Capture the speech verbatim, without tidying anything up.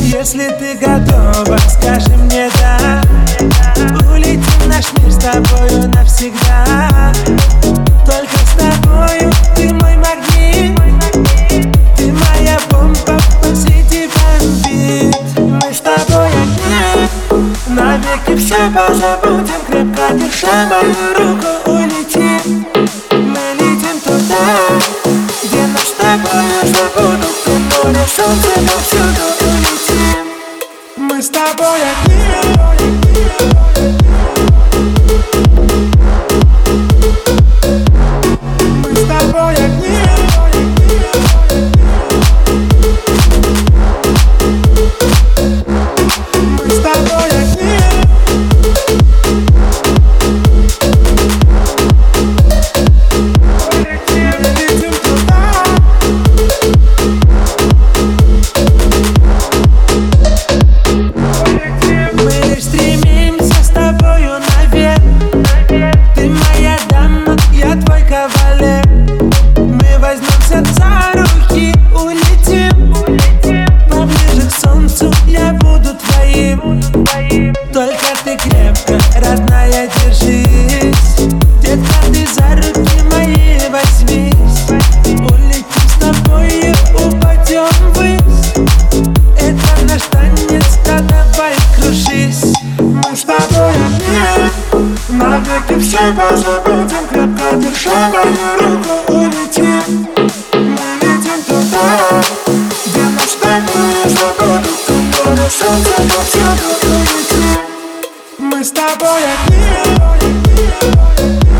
Если ты готова, скажи мне да. Улетим в наш мир с тобою навсегда. Только с тобою, ты мой магнит. Ты моя бомба, посреди бомбит. Мы с тобой одни, навеки все позабудем. Крепко держа мою руку, улетим. Мы летим туда, где нас с тобою забудут. Ты море, солнце повсюду, улетим. Мы с тобой одни. Мы возьмемся за руки, улетим, улетим поближе к солнцу, я буду твоим. Только ты крепко, родная, держись. Детка, ты за руки мои возьмись. Улетим с тобой и упадем ввысь. Это наш танец, да давай кружись. Мы с тобой одни, навеки все позабудем. Крепко держа мою руку, улетим. Мы летим туда, где нас с тобой забудут. Ты море, солнце повсюду, улетим. Мы с тобой одни.